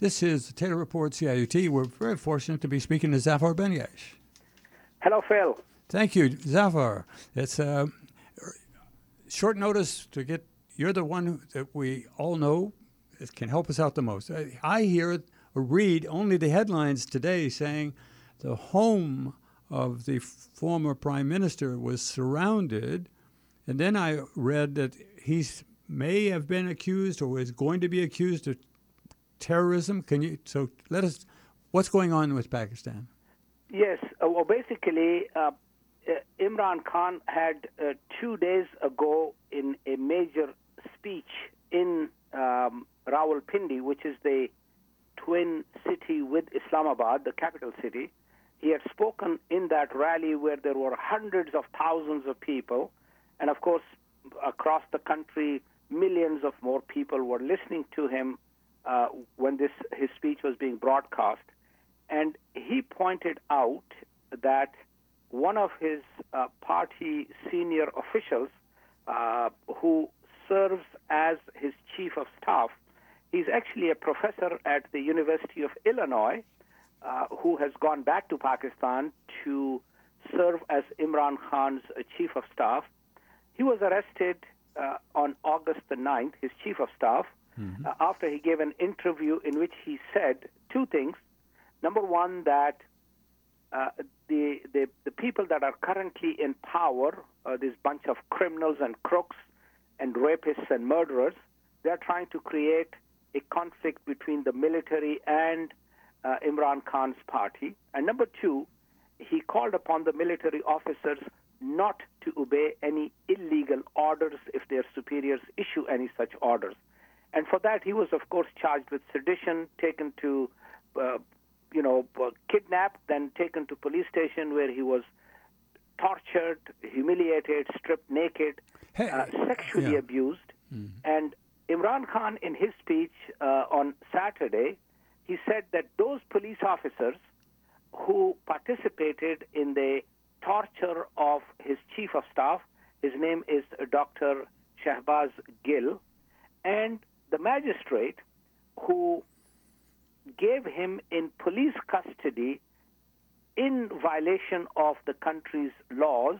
This is the Taylor Report CIUT. We're very fortunate to be speaking to Zafar Benyash. Hello, Phil. Thank you, Zafar. It's short notice to get. You're the one that we all know that can help us out the most. I hear or read only the headlines today saying the home of the former prime minister was surrounded, and then I read that he may have been accused or is going to be accused of terrorism. Let us. What's going on with Pakistan? Yes. Well, basically, Imran Khan had 2 days ago in a major speech in Rawalpindi, which is the twin city with Islamabad, the capital city. He had spoken in that rally where there were hundreds of thousands of people, and of course, across the country, millions of more people were listening to him when his speech was being broadcast. And he pointed out that one of his party senior officials who serves as his chief of staff, he's actually a professor at the University of Illinois who has gone back to Pakistan to serve as Imran Khan's chief of staff. He was arrested on August the 9th, his chief of staff, after he gave an interview in which he said two things. Number one, that the people that are currently in power, this bunch of criminals and crooks and rapists and murderers, they're trying to create a conflict between the military and Imran Khan's party. And number two, he called upon the military officers not to obey any illegal orders if their superiors issue any such orders. And for that, he was, of course, charged with sedition, taken to, kidnapped, then taken to police station where he was tortured, humiliated, stripped naked, sexually abused. And Imran Khan, in his speech on Saturday, he said that those police officers who participated in the torture of his chief of staff, his name is Dr. Shahbaz Gill, and the magistrate who gave him in police custody in violation of the country's laws,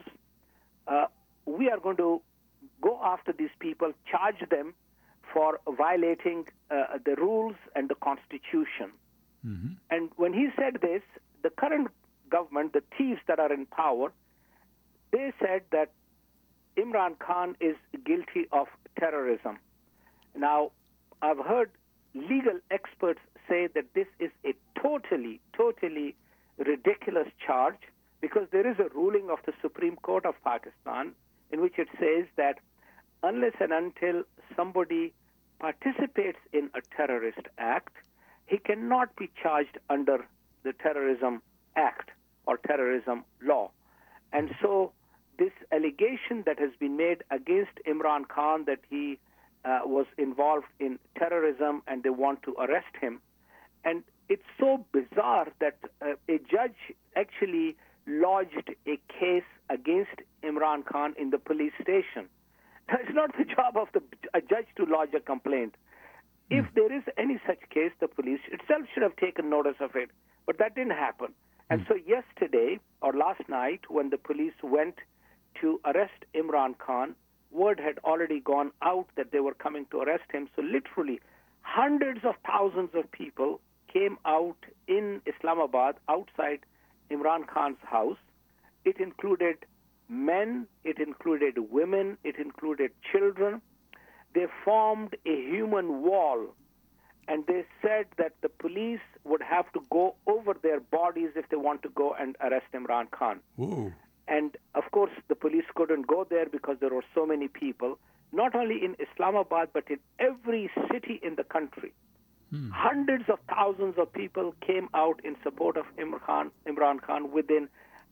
we are going to go after these people, charge them for violating the rules and the Constitution. And when he said this, the current government, the thieves that are in power, they said that Imran Khan is guilty of terrorism. Now, I've heard legal experts say that this is a totally ridiculous charge, because there is a ruling of the Supreme Court of Pakistan in which it says that unless and until somebody participates in a terrorist act, he cannot be charged under the Terrorism Act or terrorism law. And so this allegation that has been made against Imran Khan that he was involved in terrorism and they want to arrest him, and it's so bizarre that a judge actually lodged a case against Imran Khan in the police station. It's not the job of a judge to lodge a complaint. If there is any such case, the police itself should have taken notice of it, but that didn't happen. And so yesterday or last night, when the police went to arrest Imran Khan, word had already gone out that they were coming to arrest him. So literally hundreds of thousands of people came out in Islamabad outside Imran Khan's house. It included men, it included women, it included children. They formed a human wall, and they said that the police would have to go over their bodies if they want to go and arrest Imran Khan. Ooh. And, of course, the police couldn't go there because there were so many people, not only in Islamabad, but in every city in the country. Hundreds of thousands of people came out in support of Imran Khan within,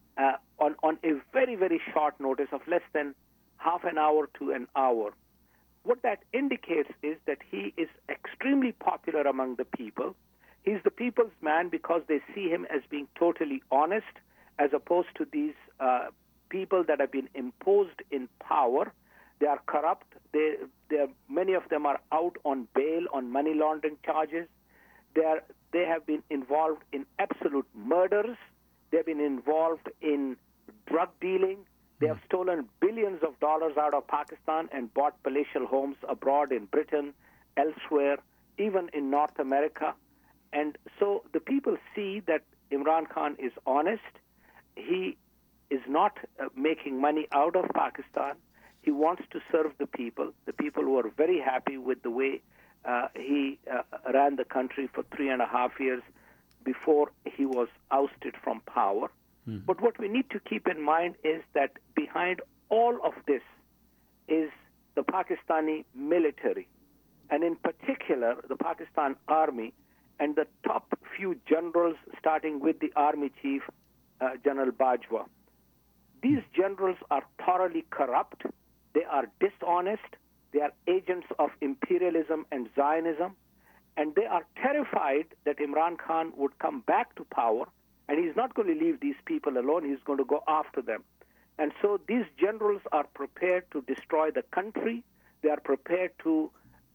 on a very, very short notice of less than half an hour to an hour. What that indicates is that he is extremely popular among the people. He's the people's man because they see him as being totally honest, as opposed to these people that have been imposed in power. They are corrupt. Many of them are out on bail on money laundering charges. They have been involved in absolute murders. They've been involved in drug dealing. They have stolen billions of dollars out of Pakistan and bought palatial homes abroad in Britain, elsewhere, even in North America. And so the people see that Imran Khan is honest. He is not making money out of Pakistan. He wants to serve the people. The people were very happy with the way he ran the country for 3.5 years before he was ousted from power. But what we need to keep in mind is that behind all of this is the Pakistani military, and in particular the Pakistan Army and the top few generals, starting with the Army Chief, General Bajwa. These generals are thoroughly corrupt. They are dishonest. They are agents of imperialism and Zionism. And they are terrified that Imran Khan would come back to power, and he's not going to leave these people alone. He's going to go after them. And so these generals are prepared to destroy the country. They are prepared to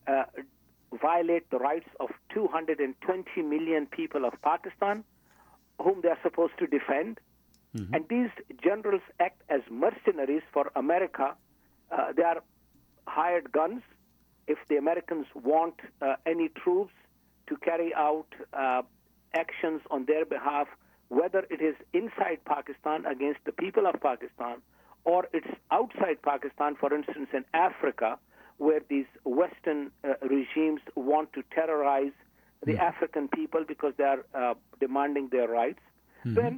violate the rights of 220 million people of Pakistan, whom they are supposed to defend. And these generals act as mercenaries for America. They are hired guns. If the Americans want any troops to carry out actions on their behalf, whether it is inside Pakistan against the people of Pakistan, or it's outside Pakistan, for instance, in Africa, where these Western regimes want to terrorize the African people because they are demanding their rights, then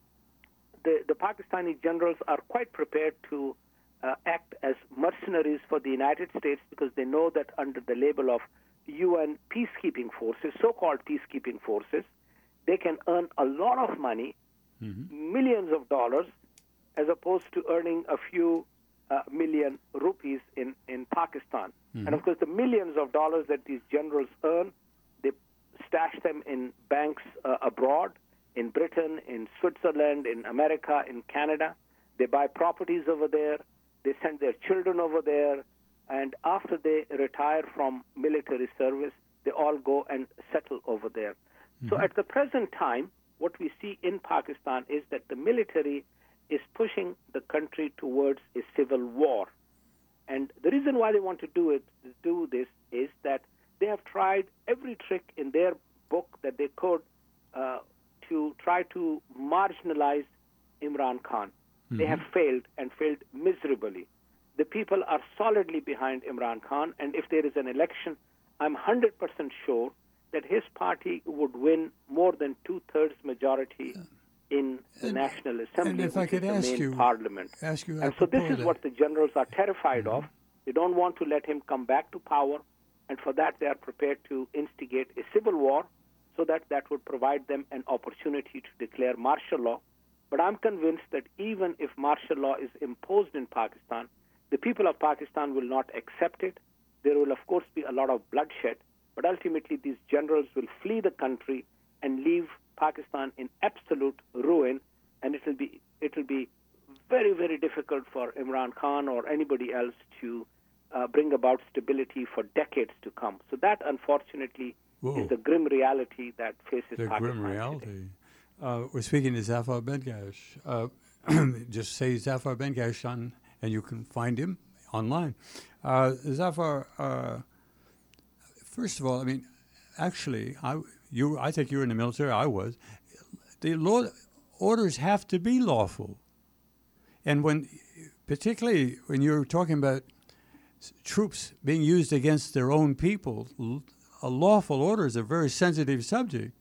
the Pakistani generals are quite prepared to act as mercenaries for the United States, because they know that under the label of UN peacekeeping forces, so-called peacekeeping forces, they can earn a lot of money, millions of dollars, as opposed to earning a few million rupees in Pakistan. And of course, the millions of dollars that these generals earn, they stash them in banks abroad, in Britain, in Switzerland, in America, in Canada. They buy properties over there. They send their children over there. And after they retire from military service, they all go and settle over there. So at the present time, what we see in Pakistan is that the military is pushing the country towards a civil war. And the reason why they want to do this is that they have tried every trick in their book that they could to try to marginalize Imran Khan. They have failed, and failed miserably. The people are solidly behind Imran Khan, and if there is an election, I'm 100% sure that his party would win more than 2/3 majority in the National Assembly, and if I could ask you, parliament. And so this is what the generals are terrified of. They don't want to let him come back to power, and for that they are prepared to instigate a civil war, so that would provide them an opportunity to declare martial law. But I'm convinced that even if martial law is imposed in Pakistan, the people of Pakistan will not accept it. There will, of course, be a lot of bloodshed, but ultimately these generals will flee the country and leave Pakistan in absolute ruin, and it will be very, very difficult for Imran Khan or anybody else to bring about stability for decades to come. So that, unfortunately, is the grim reality that faces Pakistan. The grim reality. Today. We're speaking to Zafar Bengash. Just say Zafar Bengash and you can find him online. Zafar, first of all, I mean, actually, I think you were in the military. I was. The law orders have to be lawful, and particularly when you're talking about troops being used against their own people, a lawful order is a very sensitive subject.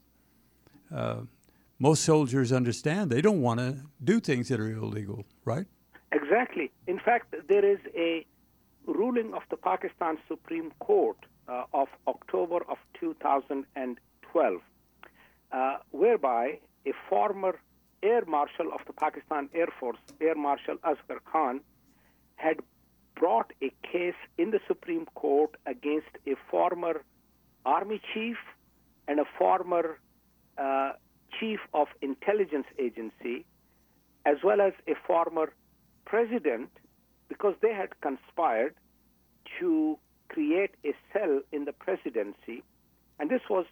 Most soldiers understand they don't want to do things that are illegal, right? Exactly. In fact, there is a ruling of the Pakistan Supreme Court of October of 2012, whereby a former Air Marshal of the Pakistan Air Force, Air Marshal Asghar Khan, had brought a case in the Supreme Court against a former Army chief and a former chief of intelligence agency, as well as a former president, because they had conspired to create a cell in the presidency. And this was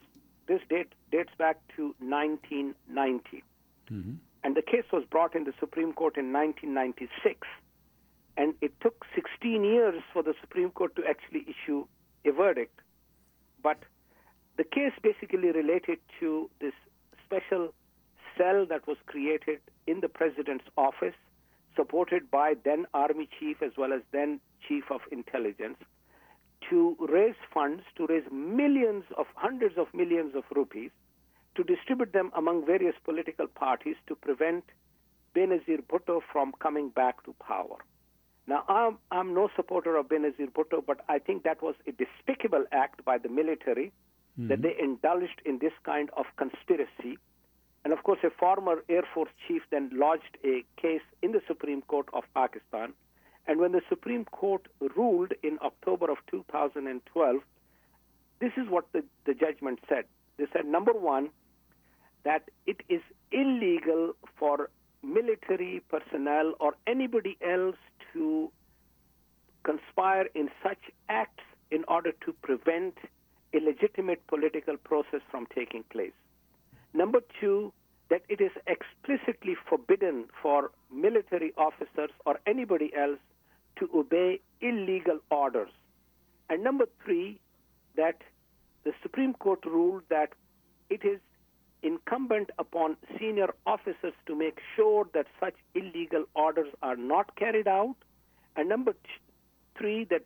this dates back to 1990. Mm-hmm. And the case was brought in the Supreme Court in 1996. And it took 16 years for the Supreme Court to actually issue a verdict. But the case basically related to this special cell that was created in the president's office, supported by then Army Chief as well as then Chief of Intelligence, to raise funds, to raise hundreds of millions of rupees, to distribute them among various political parties to prevent Benazir Bhutto from coming back to power. Now, I'm no supporter of Benazir Bhutto, but I think that was a despicable act by the military, that they indulged in this kind of conspiracy. And of course, a former Air Force chief then lodged a case in the Supreme Court of Pakistan. And when the Supreme Court ruled in October of 2012, this is what the judgment said. They said, number one, that it is illegal for military personnel or anybody else to conspire in such acts in order to prevent a legitimate political process from taking place. Number two, that it is explicitly forbidden for military officers or anybody else to obey illegal orders. And number three, that the Supreme Court ruled that it is incumbent upon senior officers to make sure that such illegal orders are not carried out. And number three, that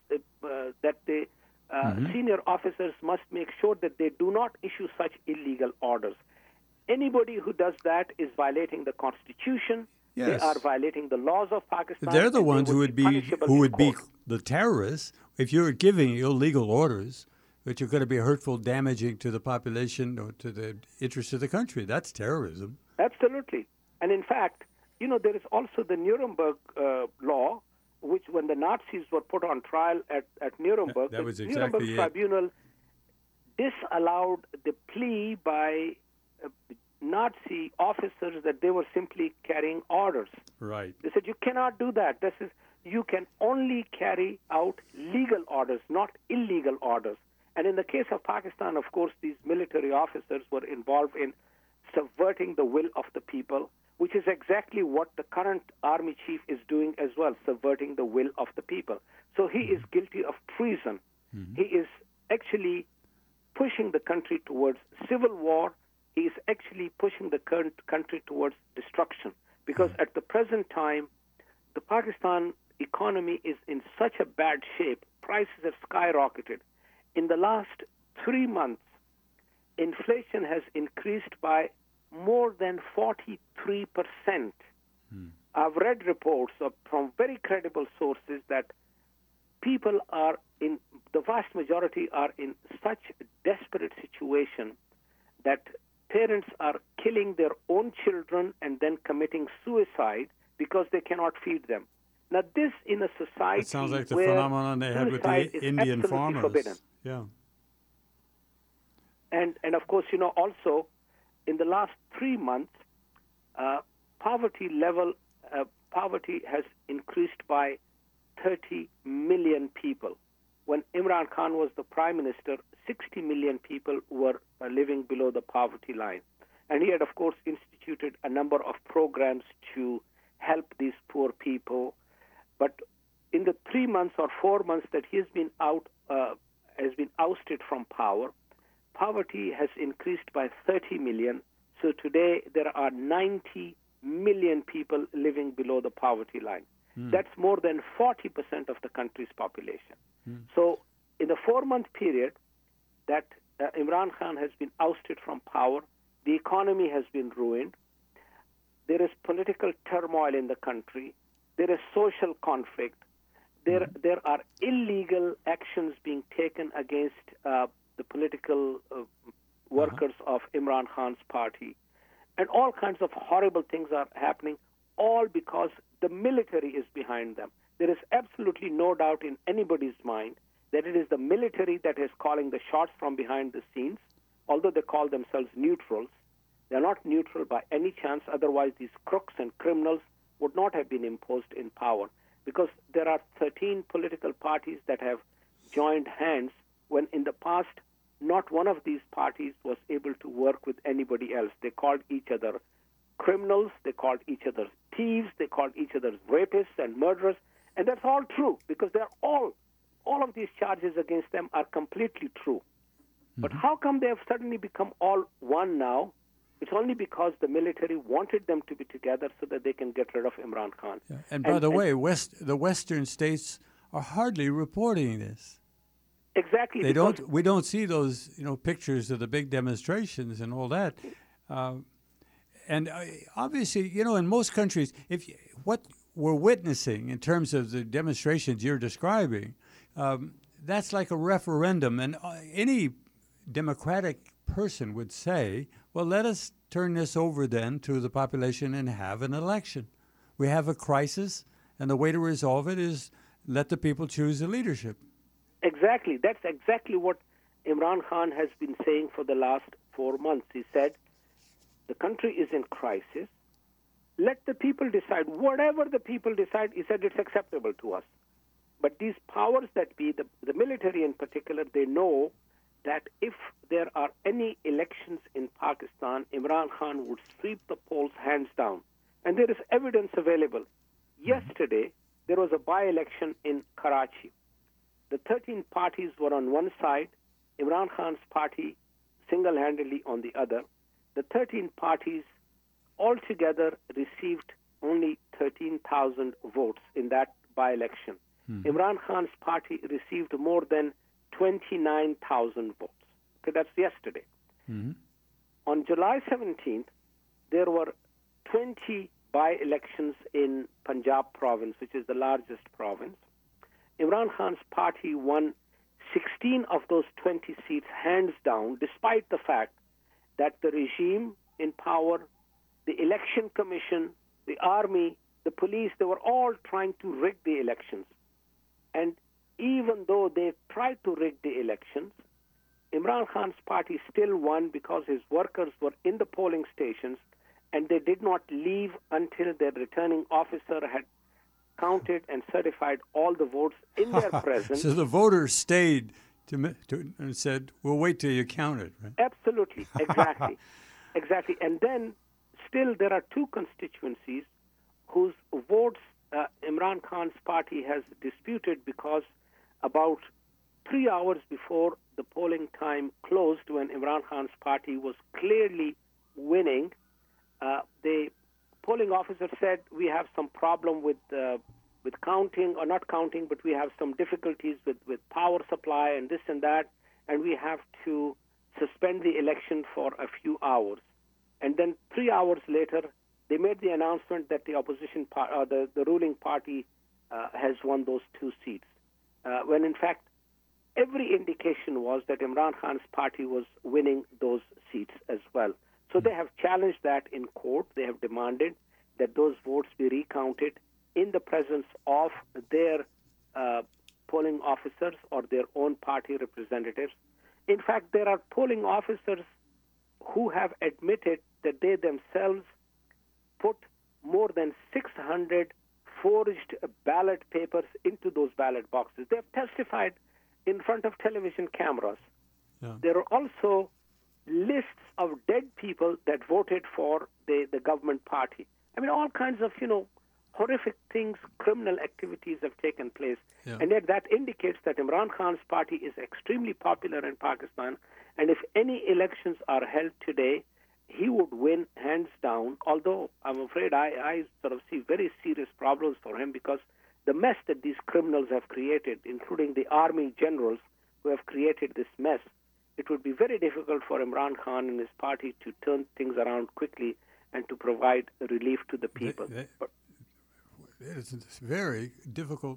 the senior officers must make sure that they do not issue such illegal orders. Anybody who does that is violating the Constitution. Yes. They are violating the laws of Pakistan. They're the ones who would be the terrorists if you're giving illegal orders, which are going to be hurtful, damaging to the population or to the interests of the country. That's terrorism. Absolutely. And in fact, there is also the Nuremberg law, which when the Nazis were put on trial at Nuremberg, that was the exactly Nuremberg Tribunal disallowed the plea by Nazi officers that they were simply carrying orders. Right. They said, you cannot do that. You can only carry out legal orders, not illegal orders. And in the case of Pakistan, of course, these military officers were involved in subverting the will of the people, which is exactly what the current army chief is doing as well, subverting the will of the people. So he is guilty of treason. He is actually pushing the country towards civil war. He is actually pushing the current country towards destruction. Because at the present time, the Pakistan economy is in such a bad shape. Prices have skyrocketed. In the last 3 months, inflation has increased by more than 43%. I've read reports from very credible sources that people the vast majority are in such a desperate situation that parents are killing their own children and then committing suicide because they cannot feed them. Now, this in a society it sounds like the phenomenon they had with the Indian farmers. Forbidden. Yeah. And of course, also in the last 3 months, poverty has increased by 30 million people. When Imran Khan was the prime minister, 60 million people were living below the poverty line. And he had, of course, instituted a number of programs to help these poor people. But in the 3 months or 4 months that he has been ousted from power, poverty has increased by 30 million. So today there are 90 million people living below the poverty line. That's more than 40% of the country's population. So in the 4-month period that Imran Khan has been ousted from power, the economy has been ruined. There is political turmoil in the country. There is social conflict. There are illegal actions being taken against the political workers of Imran Khan's party. And all kinds of horrible things are happening, all because the military is behind them. There is absolutely no doubt in anybody's mind that it is the military that is calling the shots from behind the scenes, although they call themselves neutrals. They're not neutral by any chance, otherwise these crooks and criminals would not have been imposed in power, because there are 13 political parties that have joined hands when in the past not one of these parties was able to work with anybody else. They called each other criminals, they called each other thieves, they called each other rapists and murderers, and that's all true because they're all of these charges against them are completely true. Mm-hmm. But how come they have suddenly become all one now? It's only because the military wanted them to be together so that they can get rid of Imran Khan. Yeah. And by the way, the Western states are hardly reporting this. Exactly. We don't see those pictures of the big demonstrations and all that. And obviously, in most countries, what we're witnessing in terms of the demonstrations you're describing, that's like a referendum. And any democratic person would say, well, let us turn this over then to the population and have an election. We have a crisis, and the way to resolve it is let the people choose the leadership. Exactly. That's exactly what Imran Khan has been saying for the last 4 months. He said, the country is in crisis. Let the people decide. Whatever the people decide, he said it's acceptable to us. But these powers that be, the military in particular, they know that if there are any elections in Pakistan, Imran Khan would sweep the polls hands down. And there is evidence available. Yesterday, there was a by-election in Karachi. The 13 parties were on one side, Imran Khan's party single-handedly on the other. The 13 parties altogether received only 13,000 votes in that by-election. Imran Khan's party received more than 29,000 votes. Okay, that's yesterday. On July 17th, there were 20 by-elections in Punjab province, which is the largest province. Imran Khan's party won 16 of those 20 seats hands down, despite the fact that the regime in power, the election commission, the army, the police, they were all trying to rig the elections. And even though they tried to rig the elections, Imran Khan's party still won because his workers were in the polling stations and they did not leave until their returning officer had counted and certified all the votes in their presence. So the voters stayed and said, we'll wait till you count it, right? Absolutely, exactly. Exactly. And then still there are two constituencies whose votes Imran Khan's party has disputed because about 3 hours before the polling time closed, when Imran Khan's party was clearly winning, the polling officer said, we have some problem with counting, or not counting, but we have some difficulties with power supply and this and that, and we have to suspend the election for a few hours. And then 3 hours later, they made the announcement that the opposition the ruling party has won those 2 seats. When in fact, every indication was that Imran Khan's party was winning those seats as well. So they have challenged that in court. They have demanded that those votes be recounted in the presence of their polling officers or their own party representatives. In fact, there are polling officers who have admitted that they themselves put more than 600 forged ballot papers into those ballot boxes. They have testified in front of television cameras. Yeah. There are also lists of dead people that voted for the government party. I mean, all kinds of, horrific things, criminal activities have taken place. Yeah. And yet that indicates that Imran Khan's party is extremely popular in Pakistan. And if any elections are held today, he would win hands down, although I'm afraid I sort of see very serious problems for him because the mess that these criminals have created, including the army generals who have created this mess, it would be very difficult for Imran Khan and his party to turn things around quickly and to provide relief to the people. It's a very difficult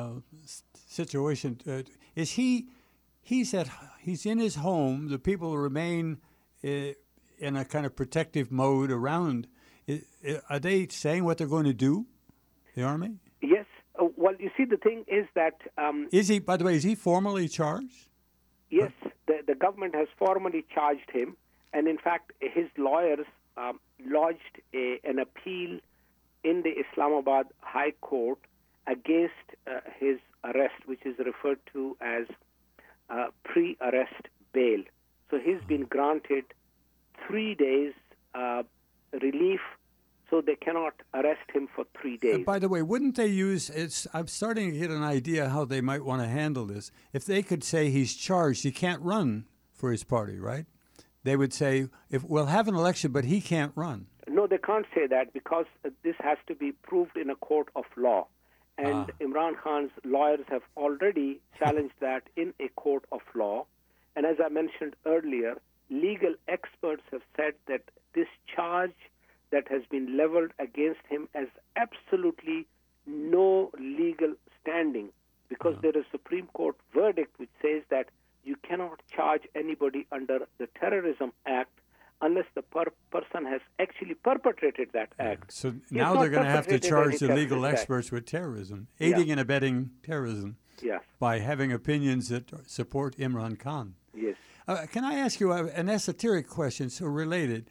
situation. Is he's in his home, the people remain in a kind of protective mode around. Are they saying what they're going to do, the army? Yes. Well, you see, the thing is that... by the way, is he formally charged? Yes, the government has formally charged him. And in fact, his lawyers lodged an appeal in the Islamabad High Court against his arrest, which is referred to as pre-arrest bail. So he's been granted 3 days relief, so they cannot arrest him for 3 days. By the way, wouldn't they use, I'm starting to get an idea how they might want to handle this. If they could say he's charged, he can't run for his party, right? They would say, if we'll have an election, but he can't run. No, they can't say that because this has to be proved in a court of law. And Imran Khan's lawyers have already challenged that in a court of law. And as I mentioned earlier, legal experts have said that this charge that has been leveled against him has absolutely no legal standing because there is a Supreme Court verdict which says that you cannot charge anybody under the Terrorism Act unless the person has actually perpetrated that act. So now they're going to have to charge the legal experts with terrorism, aiding and abetting terrorism by having opinions that support Imran Khan. Yes. Can I ask you an esoteric question, so related?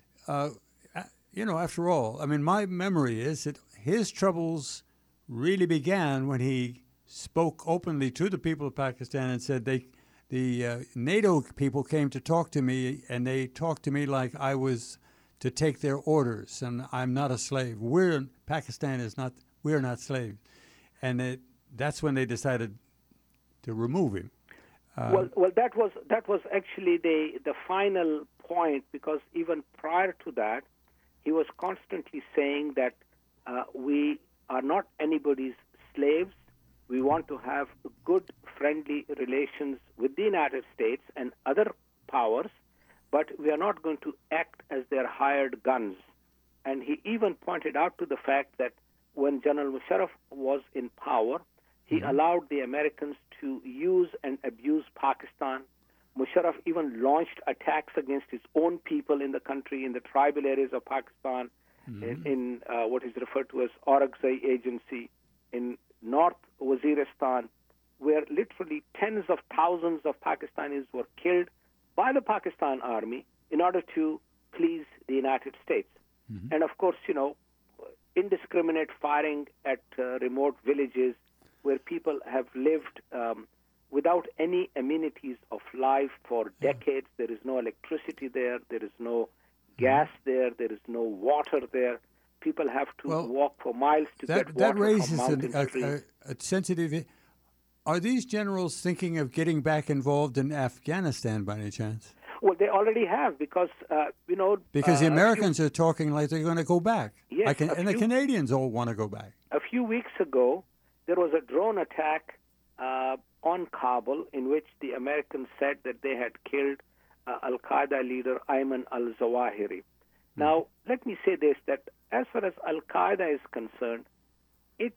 After all, I mean, my memory is that his troubles really began when he spoke openly to the people of Pakistan and said the NATO people came to talk to me, and they talked to me like I was to take their orders, and I'm not a slave. We're not slaves. And that's when they decided to remove him. Well, that was actually the final point, because even prior to that, he was constantly saying that we are not anybody's slaves. We want to have good, friendly relations with the United States and other powers, but we are not going to act as their hired guns. And he even pointed out to the fact that when General Musharraf was in power, he allowed the Americans to use and abuse Pakistan. Musharraf even launched attacks against his own people in the country, in the tribal areas of Pakistan, in what is referred to as Orakzai Agency, in North Waziristan, where literally tens of thousands of Pakistanis were killed by the Pakistan army in order to please the United States. And of course, indiscriminate firing at remote villages where people have lived without any amenities of life for decades. There is no electricity there. There is no gas there. There is no water there. People have to walk for miles to get water that raises from mountain streams. a sensitive. Are these generals thinking of getting back involved in Afghanistan by any chance? Well, they already have because, Because the Americans are talking like they're going to go back. Yes. And the Canadians all want to go back. A few weeks ago, there was a drone attack on Kabul in which the Americans said that they had killed Al-Qaeda leader Ayman al-Zawahiri. Now, let me say this, that as far as Al-Qaeda is concerned, it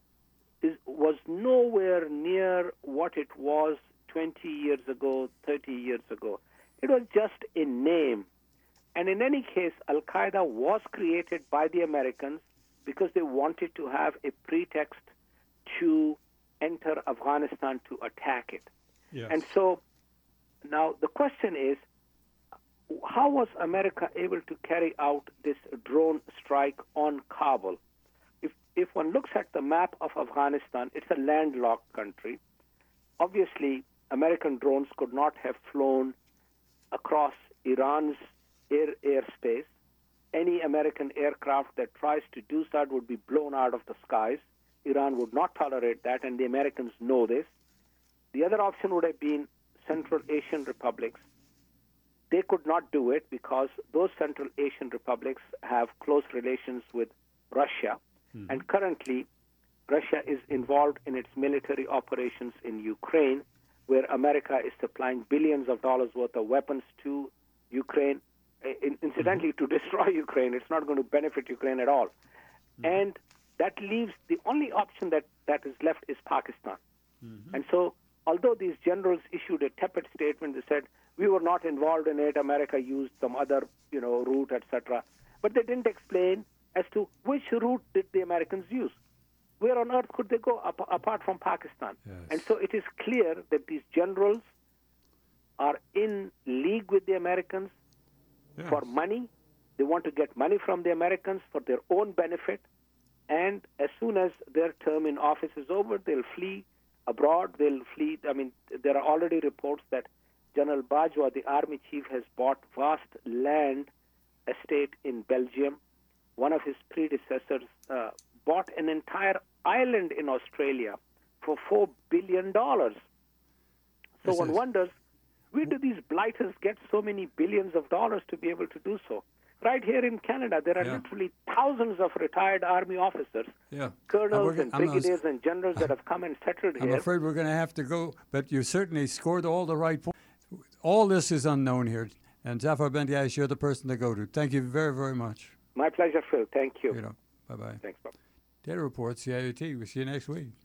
was nowhere near what it was 20 years ago, 30 years ago. It was just a name. And in any case, Al-Qaeda was created by the Americans because they wanted to have a pretext to enter Afghanistan to attack it. Yes. And so now the question is, how was America able to carry out this drone strike on Kabul? If one looks at the map of Afghanistan, it's a landlocked country. Obviously, American drones could not have flown across Iran's airspace. Any American aircraft that tries to do that would be blown out of the skies. Iran would not tolerate that, and the Americans know this. The other option would have been Central Asian republics. They could not do it because those Central Asian republics have close relations with Russia. And currently, Russia is involved in its military operations in Ukraine, where America is supplying billions of dollars worth of weapons to Ukraine, incidentally, to destroy Ukraine. It's not going to benefit Ukraine at all. And that leaves the only option that is left is Pakistan. And so, although these generals issued a tepid statement, they said, we were not involved in it, America used some other, route, etc. But they didn't explain as to which route did the Americans use. Where on earth could they go apart from Pakistan? Yes. And so it is clear that these generals are in league with the Americans for money. They want to get money from the Americans for their own benefit. And as soon as their term in office is over, they'll flee abroad. They'll flee. I mean, there are already reports that General Bajwa, the army chief, has bought vast land estate in Belgium. One of his predecessors bought an entire island in Australia for $4 billion. So one wonders, where do these blighters get so many billions of dollars to be able to do so? Right here in Canada, there are literally thousands of retired army officers, colonels and brigadiers and generals that have come and settled here. I'm afraid we're going to have to go, but you certainly scored all the right points. All this is unknown here, and Zafar Bendiash, you're the person to go to. Thank you very, very much. My pleasure, Phil. Thank you. Bye-bye. Thanks, Bob. Data Report, CIUT. We'll see you next week.